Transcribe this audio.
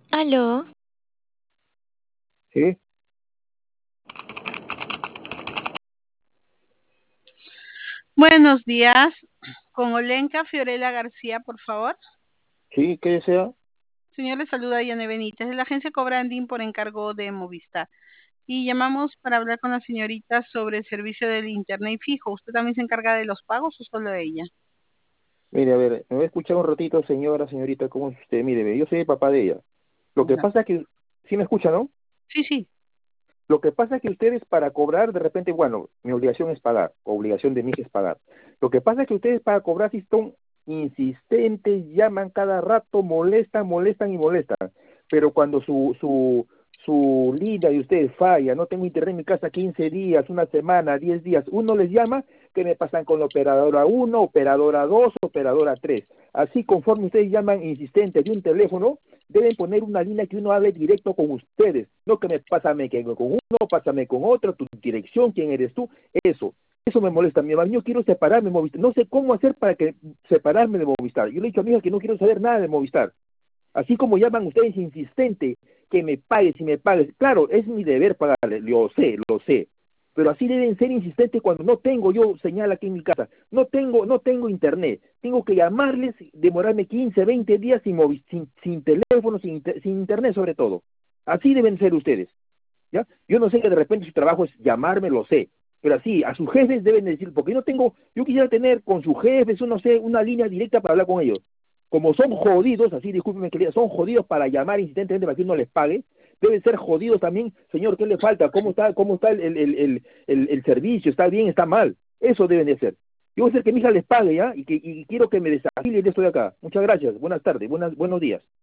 Aló, Sí, Buenos días, con Olenka Fiorella García, por favor. sí, ¿qué desea? Señor, le saluda Yane Benítez de la agencia Cobranding por encargo de Movistar. Y llamamos para hablar con la señorita sobre el servicio del internet fijo. ¿Usted también se encarga de los pagos o solo ella? Mire, a ver, me voy a escuchar un ratito, señorita, ¿cómo es usted? Mire, ve, yo soy el papá de ella. Lo que Ya. pasa es que, sí me escucha, ¿no? Sí, sí. Lo que pasa es que ustedes para cobrar, de repente, bueno, mi obligación es pagar, obligación de mí es pagar. Lo que pasa es que ustedes para cobrar sí son insistentes, llaman cada rato, molestan, molestan y molestan. Pero cuando su línea de ustedes falla, no tengo internet en mi casa 15 días, una semana, 10 días, uno les llama, que me pasan con la operadora uno, operadora 2, operadora 3. Así conforme ustedes llaman insistente de un teléfono, deben poner una línea que uno hable directo con ustedes, no que me pásame que con uno, pásame con otro, tu dirección, quién eres tú, eso me molesta. Mi hermano, yo quiero separarme de Movistar, no sé cómo hacer para que separarme de Movistar. Yo le he dicho a mi hija que no quiero saber nada de Movistar. Así como llaman ustedes insistente que me pagues y me pagues, claro, es mi deber pagarle, lo sé, pero así deben ser insistentes cuando no tengo yo señal aquí en mi casa, no tengo internet, tengo que llamarles, demorarme 15, 20 días sin teléfono, sin internet sobre todo. Así deben ser ustedes, ¿ya? Yo no sé que de repente su trabajo es llamarme, lo sé, pero así, a sus jefes deben decir, porque yo quisiera tener con sus jefes, no sé, una línea directa para hablar con ellos. Como son jodidos, así discúlpenme querida, son jodidos para llamar insistentemente para que uno les pague, deben ser jodidos también, señor, ¿qué le falta? ¿Cómo está el servicio? ¿Está bien? ¿Está mal? Eso deben de hacer. Yo voy a hacer que mi hija les pague, ¿ya? Y quiero que me desafilen de esto de acá. Muchas gracias, buenas tardes, buenos días.